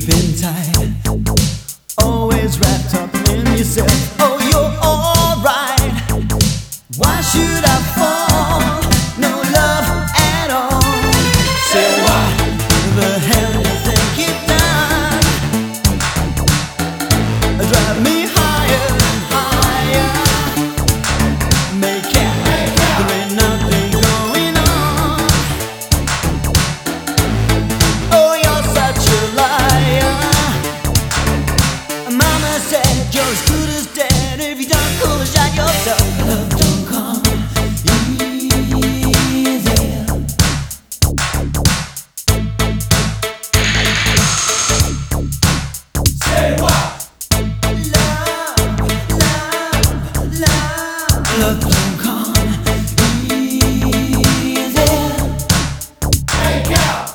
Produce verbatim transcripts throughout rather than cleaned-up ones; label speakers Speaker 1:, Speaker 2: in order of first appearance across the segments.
Speaker 1: keeping tight, always wrapped up in yourself. Oh, you're alright. Why should I fall? No love at all. Say what the hell you think you've done? Drive me higher and higher. Make it, there ain't nothing going on. Oh, you're such a liar. Mama said you're as good as dead if you don't call the shot yourself. Love don't come easy. Say what? Love, love, love. Love don't come easy. Take out.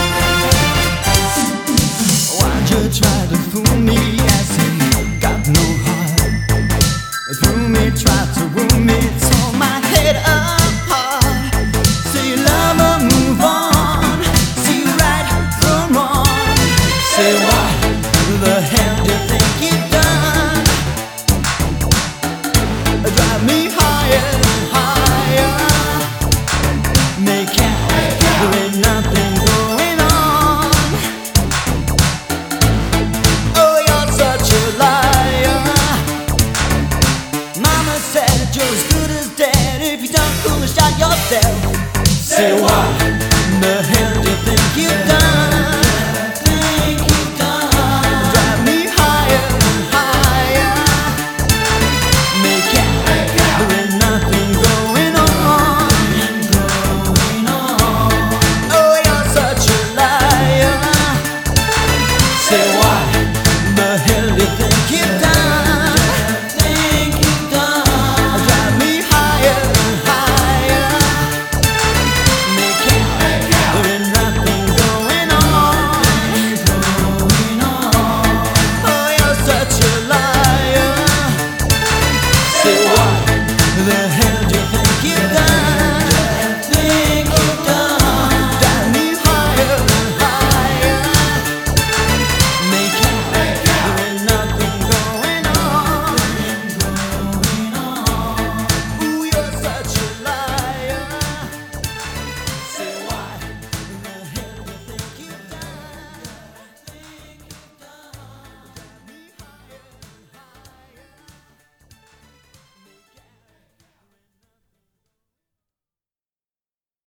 Speaker 1: Why'd you try to fool me? As he got no heart. Threw me, tried to wound me, tore my head apart. Say you love her, move on. See right from wrong. Say